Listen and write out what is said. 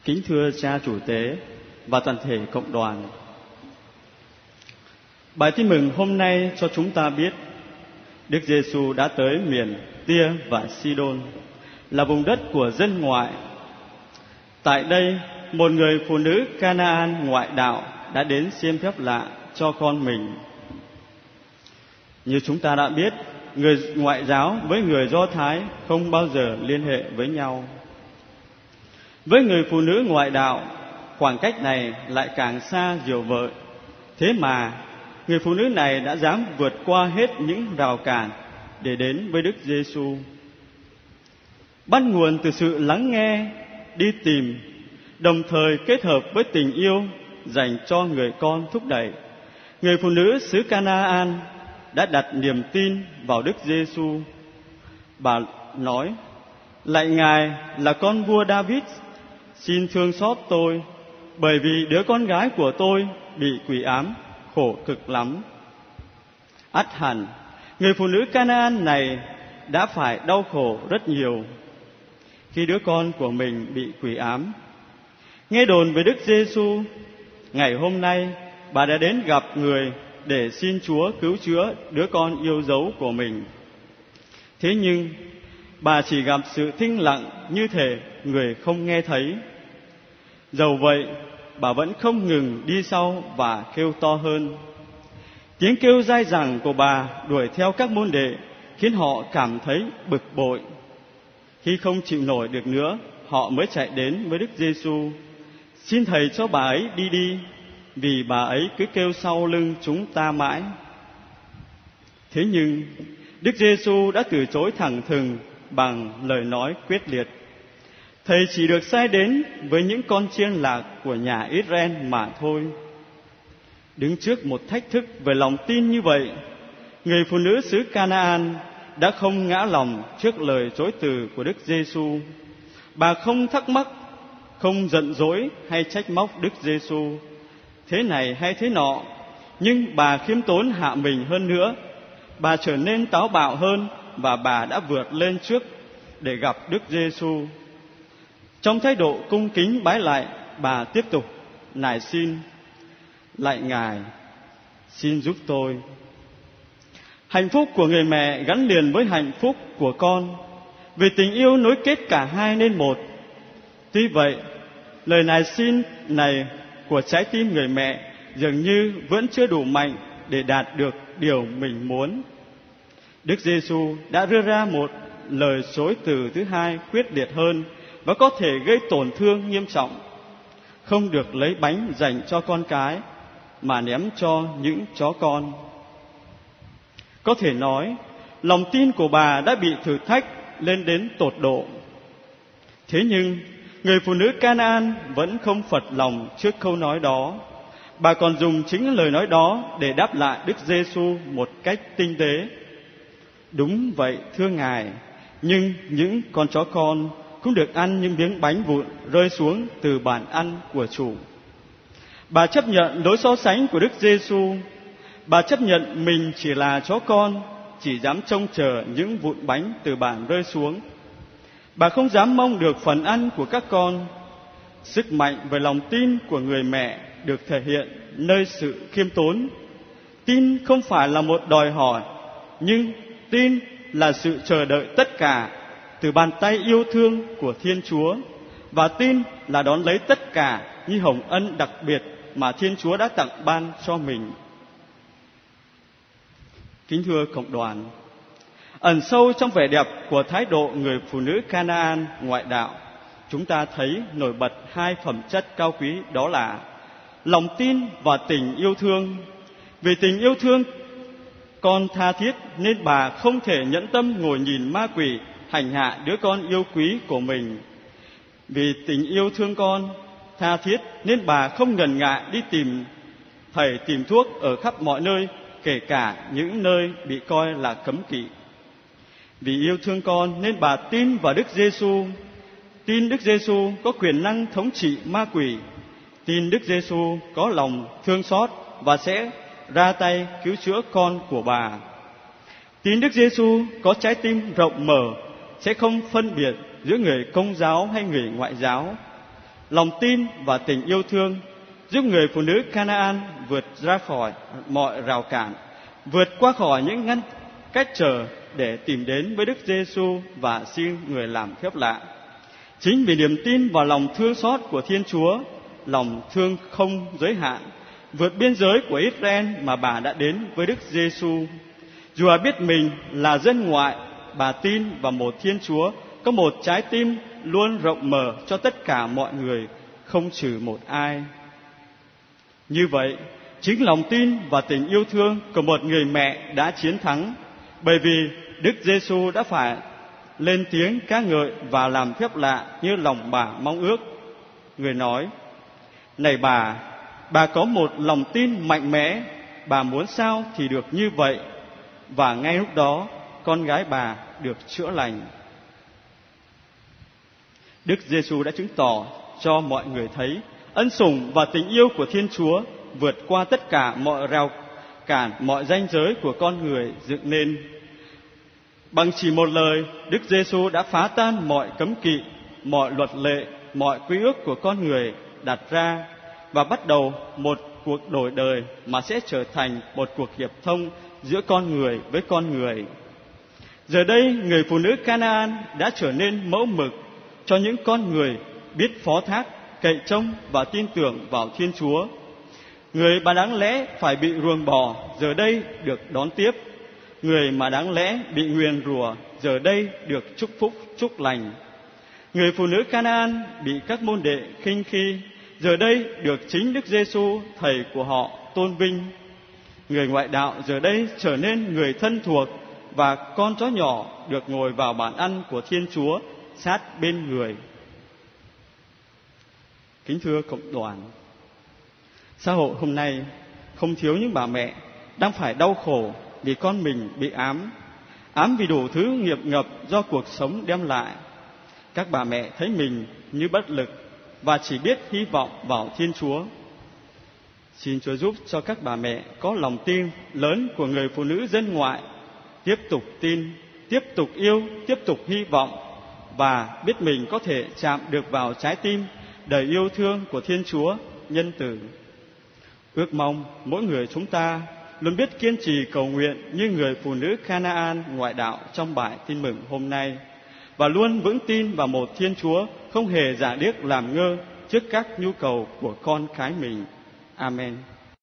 Kính thưa cha chủ tế và toàn thể cộng đoàn, bài tin mừng hôm nay cho chúng ta biết Đức Giêsu đã tới miền Tia và Sidon, là vùng đất của dân ngoại. Tại đây, một người phụ nữ Canaan ngoại đạo đã đến xin phép lạ cho con mình. Như chúng ta đã biết, người ngoại giáo với người Do Thái không bao giờ liên hệ với nhau. Với người phụ nữ ngoại đạo, khoảng cách này lại càng xa diệu vợi. Thế mà người phụ nữ này đã dám vượt qua hết những rào cản để đến với Đức Giêsu. Bắt nguồn từ sự lắng nghe, đi tìm, đồng thời kết hợp với tình yêu dành cho người con thúc đẩy, người phụ nữ xứ Canaan đã đặt niềm tin vào Đức Giêsu. Bà nói: "Lạy Ngài là con vua David, xin thương xót tôi, bởi vì đứa con gái của tôi bị quỷ ám, khổ cực lắm." Ắt hẳn, người phụ nữ Canaan này đã phải đau khổ rất nhiều khi đứa con của mình bị quỷ ám. Nghe đồn về Đức Giêsu, ngày hôm nay bà đã đến gặp người để xin Chúa cứu chữa đứa con yêu dấu của mình. Thế nhưng bà chỉ gặp sự thinh lặng như thể người không nghe thấy. Dầu vậy, bà vẫn không ngừng đi sau và kêu to hơn. Tiếng kêu dai dẳng của bà đuổi theo các môn đệ khiến họ cảm thấy bực bội. Khi không chịu nổi được nữa, họ mới chạy đến với Đức Giêsu, xin Thầy cho bà ấy đi đi, vì bà ấy cứ kêu sau lưng chúng ta mãi. Thế nhưng Đức Giêsu đã từ chối thẳng thừng bằng lời nói quyết liệt: "Thầy chỉ được sai đến với những con chiên lạc của nhà Israel mà thôi." Đứng trước một thách thức về lòng tin như vậy, người phụ nữ xứ Canaan đã không ngã lòng trước lời chối từ của Đức Giêsu. Bà không thắc mắc, không giận dỗi hay trách móc Đức Giêsu thế này hay thế nọ, nhưng bà khiêm tốn hạ mình hơn nữa. Bà trở nên táo bạo hơn và bà đã vượt lên trước để gặp Đức Giêsu. Trong thái độ cung kính bái lạy, bà tiếp tục nài xin: "Lạy Ngài, xin giúp tôi." Hạnh phúc của người mẹ gắn liền với hạnh phúc của con, vì tình yêu nối kết cả hai nên một. Tuy vậy, lời nài xin này của trái tim người mẹ dường như vẫn chưa đủ mạnh để đạt được điều mình muốn. Đức Giêsu đã đưa ra một lời chối từ thứ hai quyết liệt hơn và có thể gây tổn thương nghiêm trọng: không được lấy bánh dành cho con cái mà ném cho những chó con. Có thể nói, lòng tin của bà đã bị thử thách lên đến tột độ. Thế nhưng người phụ nữ Canaan vẫn không phật lòng trước câu nói đó. Bà còn dùng chính lời nói đó để đáp lại Đức Giêsu một cách tinh tế: "Đúng vậy thưa Ngài, nhưng những con chó con cũng được ăn những miếng bánh vụn rơi xuống từ bàn ăn của chủ." Bà chấp nhận lối so sánh của Đức Giêsu. Bà chấp nhận mình chỉ là chó con, chỉ dám trông chờ những vụn bánh từ bàn rơi xuống. Bà không dám mong được phần ăn của các con. Sức mạnh về lòng tin của người mẹ được thể hiện nơi sự khiêm tốn. Tin không phải là một đòi hỏi, nhưng tin là sự chờ đợi tất cả từ bàn tay yêu thương của Thiên Chúa, và tin là đón lấy tất cả như hồng ân đặc biệt mà Thiên Chúa đã tặng ban cho mình. Kính thưa cộng đoàn, ẩn sâu trong vẻ đẹp của thái độ người phụ nữ Canaan ngoại đạo, chúng ta thấy nổi bật hai phẩm chất cao quý, đó là lòng tin và tình yêu thương. Vì tình yêu thương con tha thiết nên bà không thể nhẫn tâm ngồi nhìn ma quỷ hành hạ đứa con yêu quý của mình. Vì tình yêu thương con tha thiết nên bà không ngần ngại đi tìm thầy tìm thuốc ở khắp mọi nơi, kể cả những nơi bị coi là cấm kỵ. Vì yêu thương con nên bà tin vào Đức Giêsu, tin Đức Giêsu có quyền năng thống trị ma quỷ, tin Đức Giêsu có lòng thương xót và sẽ ra tay cứu chữa con của bà. Tin Đức Giêsu có trái tim rộng mở, sẽ không phân biệt giữa người Công giáo hay người Ngoại giáo. lòng tin và tình yêu thương giúp người phụ nữ Canaan vượt ra khỏi mọi rào cản, vượt qua khỏi những ngăn cách trở để tìm đến với Đức Giêsu và xin người làm phép lạ. Chính vì niềm tin và lòng thương xót của Thiên Chúa, lòng thương không giới hạn, vượt biên giới của Israel mà bà đã đến với Đức Giêsu. Dù bà biết mình là dân ngoại, bà tin vào một Thiên Chúa có một trái tim luôn rộng mở cho tất cả mọi người, không trừ một ai. Như vậy, chính lòng tin và tình yêu thương của một người mẹ đã chiến thắng, bởi vì Đức Giêsu đã phải lên tiếng ca ngợi và làm phép lạ như lòng bà mong ước. Người nói: "Này bà có một lòng tin mạnh mẽ, bà muốn sao thì được như vậy." Và ngay lúc đó, con gái bà được chữa lành. Đức Giêsu đã chứng tỏ cho mọi người thấy ân sủng và tình yêu của Thiên Chúa vượt qua tất cả mọi rào cản, mọi ranh giới của con người dựng nên. Bằng chỉ một lời, Đức Giêsu đã phá tan mọi cấm kỵ, mọi luật lệ, mọi quy ước của con người đặt ra và bắt đầu một cuộc đổi đời mà sẽ trở thành một cuộc hiệp thông giữa con người với con người. Giờ đây, người phụ nữ Canaan đã trở nên mẫu mực cho những con người biết phó thác, cậy trông và tin tưởng vào Thiên Chúa. Người mà đáng lẽ phải bị ruồng bỏ giờ đây được đón tiếp. Người mà đáng lẽ bị nguyền rủa giờ đây được chúc phúc, chúc lành. Người phụ nữ Canaan bị các môn đệ khinh khi giờ đây được chính Đức Giêsu, thầy của họ, tôn vinh. Người ngoại đạo giờ đây trở nên người thân thuộc, và con chó nhỏ được ngồi vào bàn ăn của Thiên Chúa sát bên người. Kính thưa cộng đoàn, xã hội hôm nay không thiếu những bà mẹ đang phải đau khổ vì con mình bị ám vì đủ thứ nghiệp ngập do cuộc sống đem lại. Các bà mẹ thấy mình như bất lực và chỉ biết hy vọng vào Thiên Chúa. Xin Chúa giúp cho các bà mẹ có lòng tin lớn của người phụ nữ dân ngoại, tiếp tục tin, tiếp tục yêu, tiếp tục hy vọng và biết mình có thể chạm được vào trái tim đầy yêu thương của Thiên Chúa nhân từ. Ước mong mỗi người chúng ta luôn biết kiên trì cầu nguyện như người phụ nữ Canaan ngoại đạo trong bài tin mừng hôm nay, và luôn vững tin vào một Thiên Chúa không hề giả điếc làm ngơ trước các nhu cầu của con cái mình. Amen.